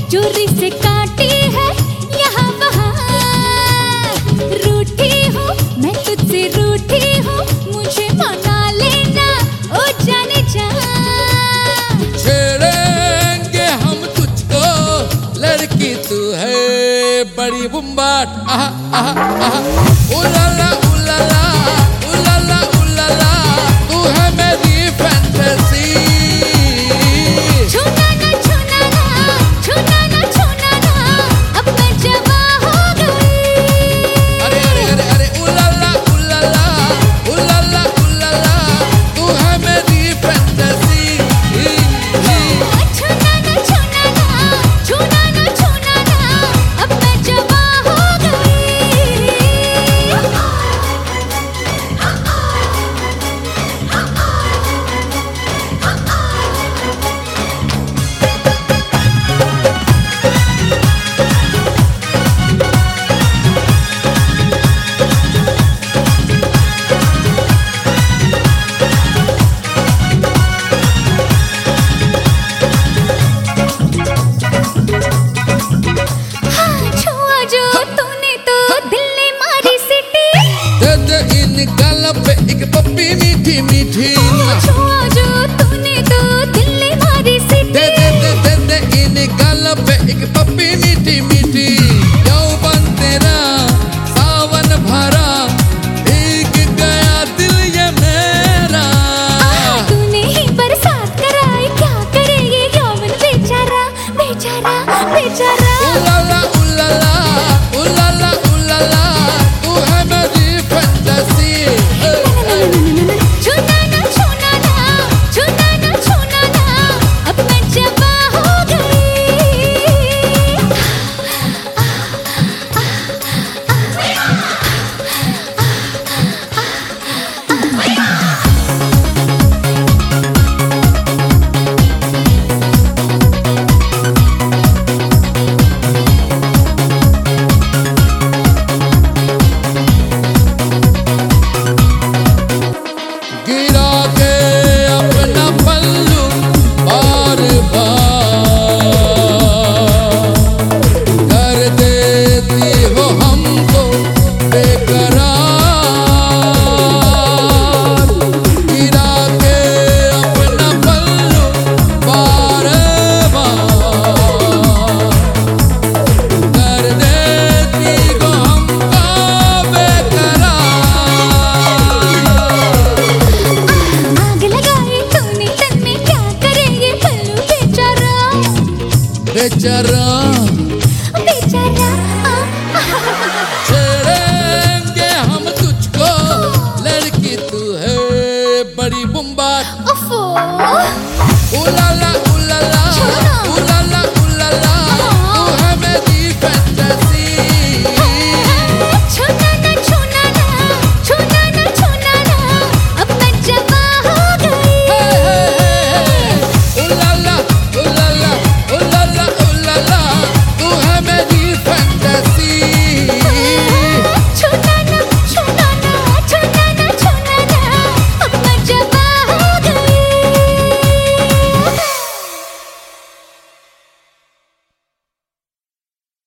चोरी से काटी है यहाँ वहाँ, रूठी हूँ मैं तुझसे रूठी हूँ, मुझे मना लेना ओ जाने जा। छेड़ेंगे हम तुझको लड़की तू है बड़ी बुम्बाट, आहा आहा आहा, उलाला उलाला उलाला उलाला, तू है मेरी फैंटेसी। छूना ना छूना ना, छूना ना छूना ना, अब मैं जवा हो गई। अरे अरे अरे अरे उलाला उलाला उलाला उलाला, तू है मेरी फैंटेसी। छूना ना छूना ना, छूना ना छूना ना, अब मैं जवा हो गई। छुआ जो तूने तो दिल ने मारी सीटी, दे दे इन गालों पे एक पप्पी मीठी मीठी, छुआ जो तूने तो दिल ने मारी सीटी। दे दे दे दे दे इन गालों पे एक पप्पी मीठी मीठी, यौवन तेरा सावन भरा, भीग गया दिल ये मेरा। तूने ही बरसात कराई, क्या करे ये यौवन बेचारा बेचारा बेचारा। उलाला उलाला उलाला उलाला, तू है मेरी फैंटेसी। छूना ना छूना ना, छूना ना छूना ना, अब मैं जवा हो गई। गिरा के अपना पल्लू बार बार, कर देती हो हमको बेकरार। गिरा के अपना पल्लू बार बार, कर देती हो हमको बेकरार। आग लगाई तूने तन में, क्या करे ये पल्लू बेचारा। बेचारा